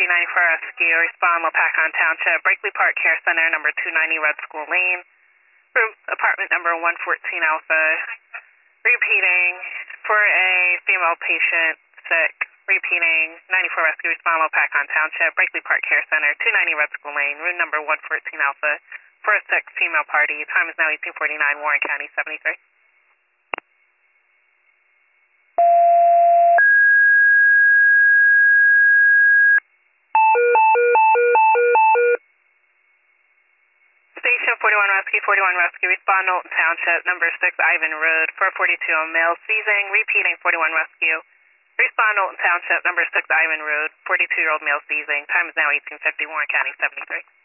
Rescue 94 Rescue, respond Lopakon Township, Brakely Park Care Center, number 290 Red School Lane, room apartment number 114 Alpha. Repeating, for a female patient, sick. Repeating, 94 Rescue, respond Lopakon Township, Brakely Park Care Center, 290 Red School Lane, room number 114 Alpha, for a sick female party. Time is now 1849, Warren County, 73. Station 41 Rescue, respond Knowlton Township, number 6 Ivan Road, 442 male seizing. Repeating, 41 Rescue, respond Knowlton Township, number 6 Ivan Road, 42-year-old male seizing. Time is now 1850, Warren County, 73.